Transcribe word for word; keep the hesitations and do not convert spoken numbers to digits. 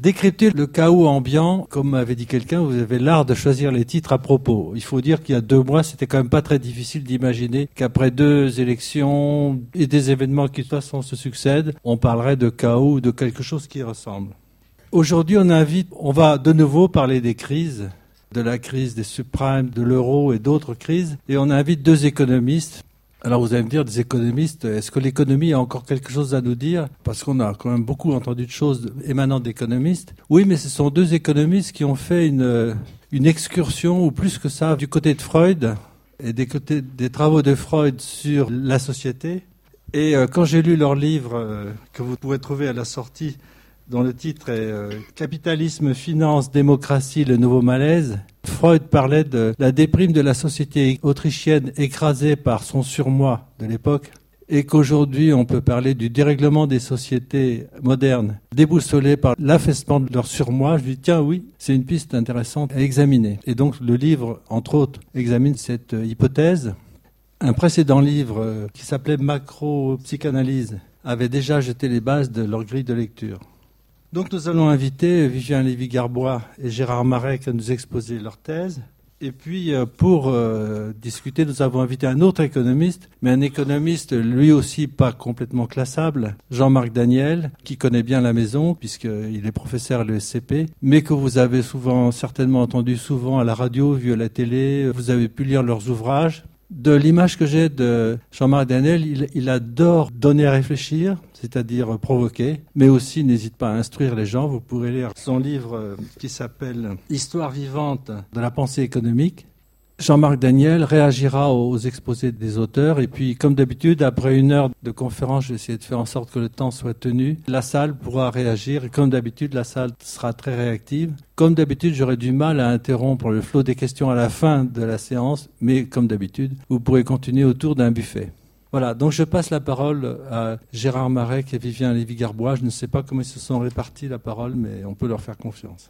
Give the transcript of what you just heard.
Décrypter le chaos ambiant, comme avait dit quelqu'un, vous avez l'art de choisir les titres à propos. Il faut dire qu'il y a deux mois, c'était quand même pas très difficile d'imaginer qu'après deux élections et des événements qui de toute façon se succèdent, on parlerait de chaos ou de quelque chose qui ressemble. Aujourd'hui, on invite, on va de nouveau parler des crises, de la crise des subprimes, de l'euro et d'autres crises, et on invite deux économistes. Alors vous allez me dire, des économistes, est-ce que l'économie a encore quelque chose à nous dire? Parce qu'on a quand même beaucoup entendu de choses émanant d'économistes. Oui, mais ce sont deux économistes qui ont fait une, une excursion, ou plus que ça, du côté de Freud et des, côtés, des travaux de Freud sur la société. Et euh, quand j'ai lu leur livre, euh, que vous pouvez trouver à la sortie, dont le titre est euh, « Capitalisme, finance, démocratie, le nouveau malaise », Freud parlait de la déprime de la société autrichienne écrasée par son surmoi de l'époque, et qu'aujourd'hui on peut parler du dérèglement des sociétés modernes déboussolées par l'affaissement de leur surmoi. Je dis tiens oui, c'est une piste intéressante à examiner. Et donc le livre, entre autres, examine cette hypothèse. Un précédent livre qui s'appelait Macro-psychanalyse avait déjà jeté les bases de leur grille de lecture. Donc nous allons inviter Vivien Lévy-Garbois et Gérard Marek à nous exposer leur thèse. Et puis pour euh, discuter, nous avons invité un autre économiste, mais un économiste lui aussi pas complètement classable, Jean-Marc Daniel, qui connaît bien la maison puisqu'il est professeur à l'E S C P, mais que vous avez souvent certainement entendu souvent à la radio, vu à la télé, vous avez pu lire leurs ouvrages. De l'image que j'ai de Jean-Marc Daniel, il, il adore donner à réfléchir, c'est-à-dire provoquer, mais aussi n'hésite pas à instruire les gens. Vous pourrez lire son livre qui s'appelle « Histoire vivante de la pensée économique ». Jean-Marc Daniel réagira aux exposés des auteurs et puis, comme d'habitude, après une heure de conférence, je vais essayer de faire en sorte que le temps soit tenu. La salle pourra réagir et comme d'habitude, la salle sera très réactive. Comme d'habitude, j'aurai du mal à interrompre le flot des questions à la fin de la séance, mais comme d'habitude, vous pourrez continuer autour d'un buffet. Voilà, donc je passe la parole à Gérard Marek et Vivien Lévy-Garbois. Je ne sais pas comment ils se sont répartis la parole, mais on peut leur faire confiance.